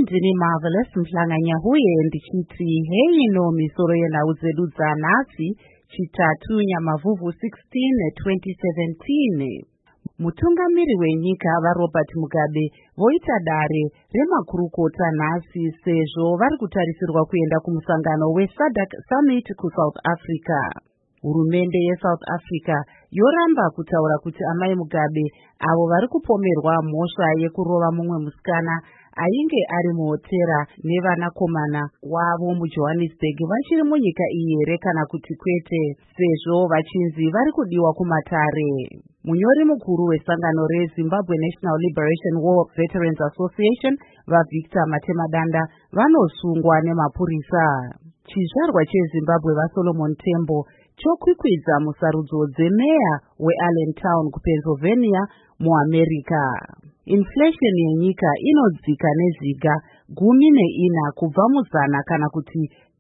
ndini Marvelous Mhlanganya huye ndichiti hei no misoro yenhau dzedu dzanhasi chitatu Nyamavhuvhu 16 2017. Mutungamiri wenyika vaRobert Mugabe voita dare remakurukota nhasi sezvo vari kutarisirwa kuenda kumusangano weSADC Summit kuSouth Africa. Hurumende yeSouth Africa yoramba kutaura kuti amai Mugabe avo vari kupomerwa mhosva yekurova mumwe musikana ainge ari muhotera nevanakomana wavo muJohannesburg vachiri munyika iyi here kana kuti kwete, sezvo vachinzi vari kudiwa kumatare. Munyori mukuru wesangano reZimbabwe National Liberation War Veterans Association vaVictor Matemadanda vanosungwa nemapurisa. Chizvarwa cheZimbabwe vaSolomon Tembo chokwikwidza musarudzo dzemeya weAllentown kuPennsylvania muAmerica. Inflation yenyika inodzika neziga 14 kubva muzana kana kuti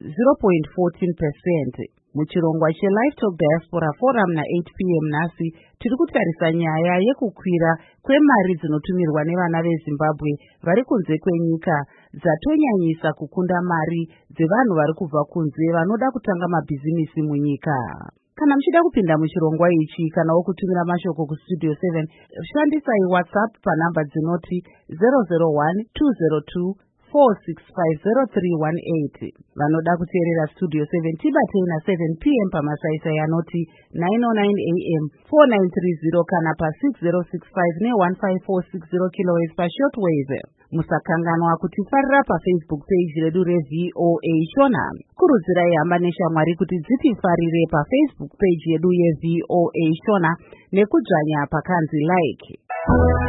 0.14%. Muchirongwa cheLive Talk Diaspora Forum na8 p.m. nhasi tiri kutarisa nyaya yekukwira kwemari dzinotumirwa nevana veZimbabwe vari kunze kwenyika dzatonyanyisa kukunda mari dzevanhu vari kubva kunze vanoda kutanga mabhizinisi munyika. Kana muchida kupinda muchirongwa ichi kanawo kutumira mashoko kustudio 7, shandisai WhatsApp panhamba dzinoti 001 202 4650318. Vanoda kuteerera studio 7 tibatei na 7 p.m. pamasaisai anoti 909 a.m. 4930 kana pa6065 ne15460 kHz pashortwave. Musakanganwa kutifarira paFacebook page redu reVOA Shona. Kurudzirai hama neshamwari kuti dzitifarire paFacebook page yedu yeVOA Shona nekudzvanya pakanzi like.